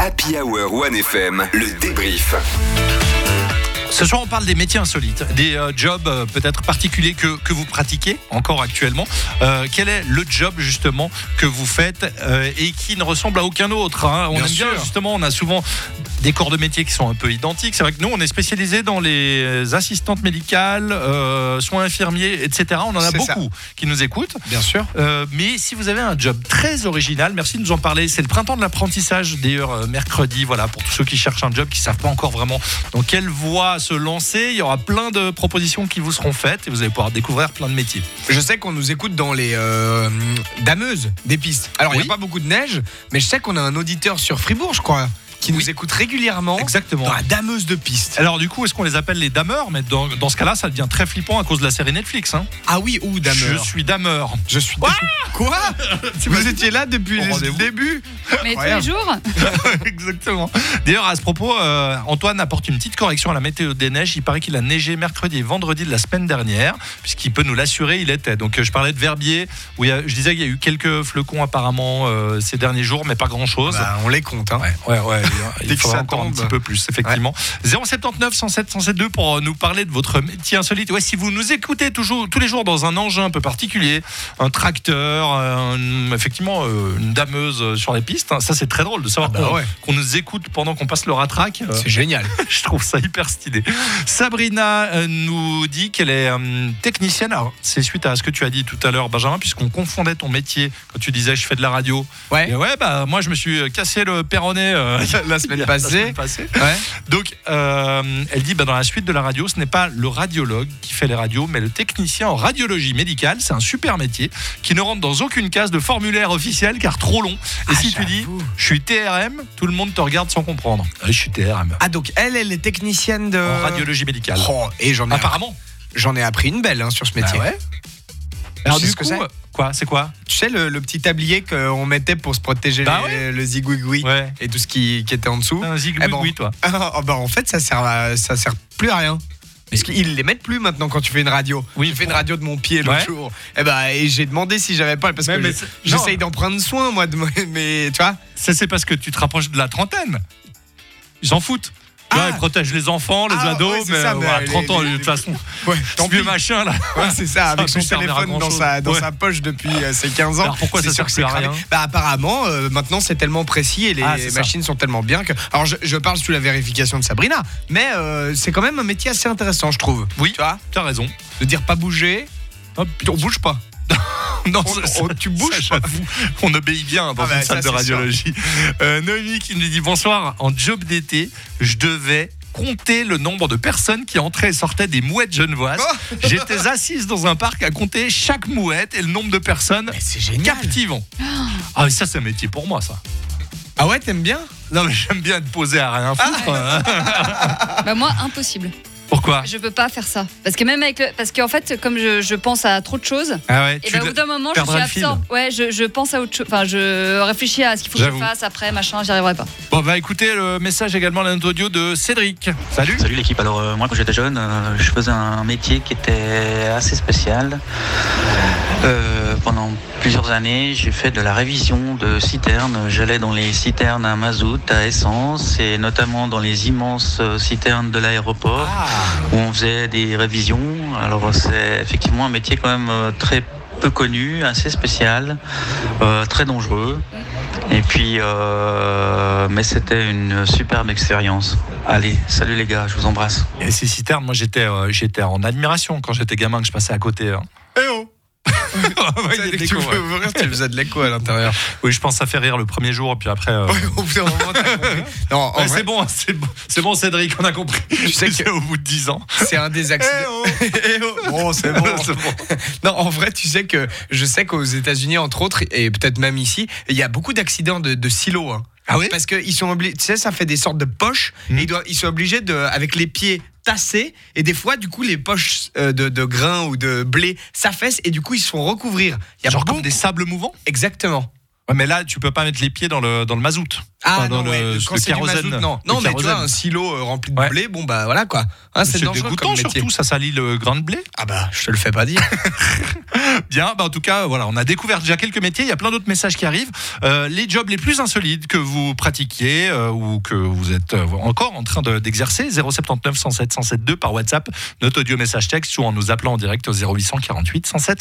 Happy Hour 1FM, le débrief. Ce soir, on parle des métiers insolites, des jobs peut-être particuliers que vous pratiquez encore actuellement. Quel est le job justement que vous faites et qui ne ressemble à aucun autre, hein. On aime bien justement, on a souvent des corps de métier qui sont un peu identiques. C'est vrai que nous, on est spécialisé dans les assistantes médicales, soins infirmiers, etc. On en a beaucoup qui nous écoutent. Bien sûr. Mais si vous avez un job très original, merci de nous en parler. C'est le printemps de l'apprentissage, d'ailleurs, mercredi. Voilà, pour tous ceux qui cherchent un job, qui ne savent pas encore vraiment dans quelle voie se lancer. Il y aura plein de propositions qui vous seront faites et vous allez pouvoir découvrir plein de métiers. Je sais qu'on nous écoute dans les dameuses des pistes. Alors, il n'y a pas beaucoup de neige, mais je sais qu'on a un auditeur sur Fribourg, je crois, qui nous écoute régulièrement. Exactement. Dans la dameuse de piste. Alors du coup, est-ce qu'on les appelle les dameurs? Mais dans ce cas-là, ça devient très flippant à cause de la série Netflix, hein. Ah oui, ou dameur. Je suis dameur. Je suis... Quoi? Vous étiez là depuis le début? Mais tous les jours. Exactement. D'ailleurs, à ce propos, Antoine apporte une petite correction à la météo des neiges. Il paraît qu'il a neigé mercredi et vendredi de la semaine dernière, puisqu'il peut nous l'assurer, il était. Donc je parlais de Verbier, où je disais qu'il y a eu quelques flocons apparemment ces derniers jours, mais pas grand-chose. Bah, on les compte, hein. Ouais. Il faudra encore un petit peu plus, effectivement. 079 107 107 pour nous parler de votre métier insolite. Ouais, si vous nous écoutez tous les jours dans un engin un peu particulier, un tracteur, effectivement une dameuse sur les pistes, hein, ça c'est très drôle de savoir qu'on nous écoute pendant qu'on passe le ratrac. C'est génial. Je trouve ça hyper stylé. Sabrina nous dit qu'elle est technicienne. Alors, c'est suite à ce que tu as dit tout à l'heure, Benjamin, puisqu'on confondait ton métier quand tu disais je fais de la radio. Ouais. Et moi je me suis cassé le péroné la semaine passée. Ouais. Donc, elle dit dans la suite de la radio, ce n'est pas le radiologue qui fait les radios, mais le technicien en radiologie médicale. C'est un super métier qui ne rentre dans aucune case de formulaire officiel car trop long. Et si tu dis je suis TRM, tout le monde te regarde sans comprendre. Je suis TRM. Ah, donc elle est technicienne en radiologie médicale. Oh, et apparemment. J'en ai appris une belle sur ce métier. Ah ouais. Alors du coup, c'est quoi? Tu sais le petit tablier qu'on mettait pour se protéger le zigouigoui et tout ce qui était en dessous. Un zigouigoui, toi. En fait, ça sert plus à rien. Parce qu'ils les mettent plus maintenant quand tu fais une radio. Oui, j'ai fait une radio de mon pied l'autre jour. Et j'ai demandé si j'avais pas, parce que j'essaye d'en prendre soin, moi, mais tu vois. Ça, c'est parce que tu te rapproches de la trentaine. Ils s'en foutent. Là, ils protègent les enfants, les ados, mais à 30 ans, de toute façon, ce vieux machin là. Ouais, c'est ça, avec son téléphone dans sa poche depuis ses 15 ans. Alors pourquoi ça sert à rien? Apparemment, maintenant c'est tellement précis et les machines sont tellement bien que. Alors je parle sous la vérification de Sabrina, mais c'est quand même un métier assez intéressant, je trouve. Oui, tu as raison. De dire pas bouger, on bouge pas. Non, tu bouges pas. On obéit bien dans une salle de radiologie. Noémie qui nous dit bonsoir. En job d'été, je devais compter le nombre de personnes qui entraient et sortaient des mouettes genevoises. J'étais assise dans un parc à compter chaque mouette et le nombre de personnes. Mais c'est génial. Captivant. Ah, mais ça, c'est un métier pour moi, ça. Ah ouais, t'aimes bien? Non, mais j'aime bien être posé à rien foutre. Moi, impossible. Pourquoi? Je peux pas faire ça. Parce que même parce qu'en fait, comme je pense à trop de choses, et au bout d'un moment, je suis absent. Ouais, je pense à autre chose. Enfin, je réfléchis à ce qu'il faut que je fasse après, machin, j'y arriverai pas. Bon, écoutez le message également, la note audio de Cédric. Salut. Salut l'équipe. Alors, moi, quand j'étais jeune, je faisais un métier qui était assez spécial. Pendant plusieurs années, j'ai fait de la révision de citernes. J'allais dans les citernes à mazout, à essence, et notamment dans les immenses citernes de l'aéroport, où on faisait des révisions. Alors c'est effectivement un métier quand même très peu connu, assez spécial, très dangereux. Et puis, mais c'était une superbe expérience. Allez, salut les gars, je vous embrasse. Et ces citernes, moi j'étais en admiration quand j'étais gamin, que je passais à côté. Hein. Eh oh. Tu faisais de l'écho à l'intérieur. Oui, je pense que ça fait rire le premier jour, et puis après. Au bout d'un moment, t'as compris. Non, c'est bon, Cédric, on a compris. Tu sais que au bout de 10 ans. C'est un des accidents. Bon, c'est bon. Non, en vrai, tu sais que je sais qu'aux États-Unis, entre autres, et peut-être même ici, il y a beaucoup d'accidents de silos. Hein. Ah oui? Parce qu'ils sont obligés, tu sais, ça fait des sortes de poches, et ils sont obligés avec les pieds tasser, et des fois du coup les poches de grains ou de blé s'affaissent et du coup ils se font recouvrir. Genre comme des sables mouvants? Exactement. Ouais, mais là, tu peux pas mettre les pieds dans le mazout. Ah non, quand c'est du mazout, non. Non, mais tu vois, un silo rempli de blé, bon bah voilà quoi. C'est dégoûtant surtout, ça salit le grain de blé. Ah bah, je te le fais pas dire. Bien, en tout cas, voilà, on a découvert déjà quelques métiers. Il y a plein d'autres messages qui arrivent. Les jobs les plus insolites que vous pratiquiez ou que vous êtes encore en train d'exercer, 079 107 107 2 par WhatsApp, notre audio message texte ou en nous appelant en direct au 0800 48 107